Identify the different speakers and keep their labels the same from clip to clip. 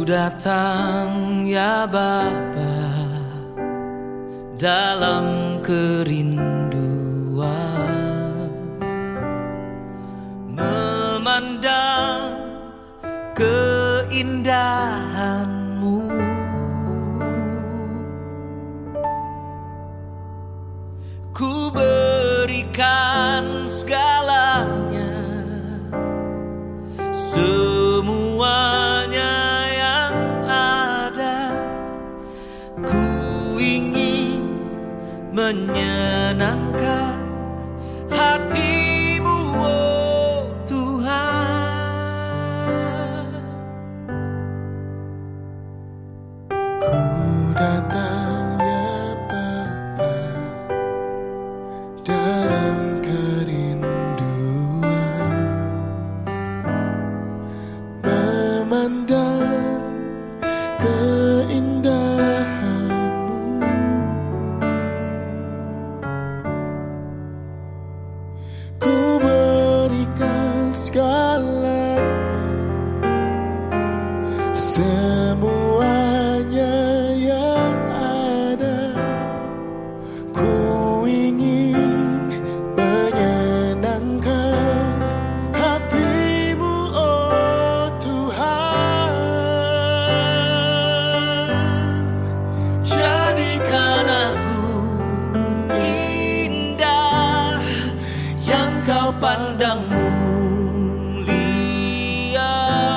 Speaker 1: datang ya Bapa dalam kerinduan, memandang keindahan-Mu. Ku berikan segalanya, semuanya yang ada. Ku ingin menyenangkan hati-Mu, oh Tuhan.
Speaker 2: Ku datang ya Bapa dalam kerinduan, memandang keindahan-Mu. Ku berikan segalanya, semuanya yang ada. Ku ingin menyenangkan hati-Mu, oh Tuhan.
Speaker 1: Jadikan aku indah yang Kau pandang mulia,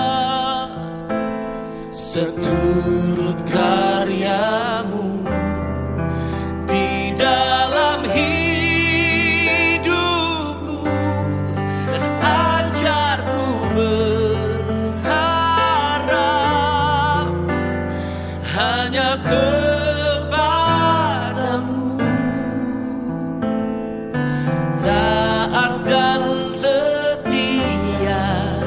Speaker 1: seturut karya-Mu di dalam hidupku, dan ajarku berharap hanya kepada-Mu, taat dan setia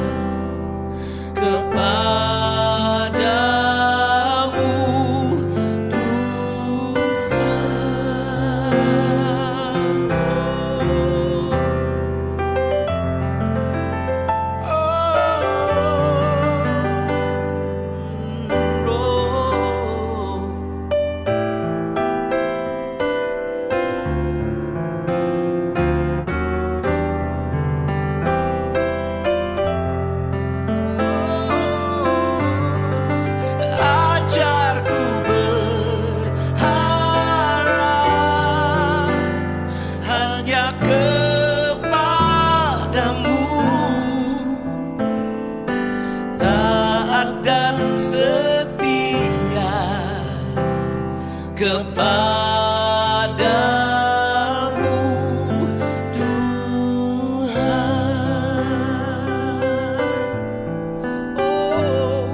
Speaker 1: kepada-Mu, ajarku berharap hanya kepada-Mu, taat dan setia kepada-Mu, Tuhan. Oh,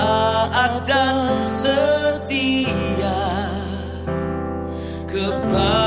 Speaker 1: taat dan setia kepada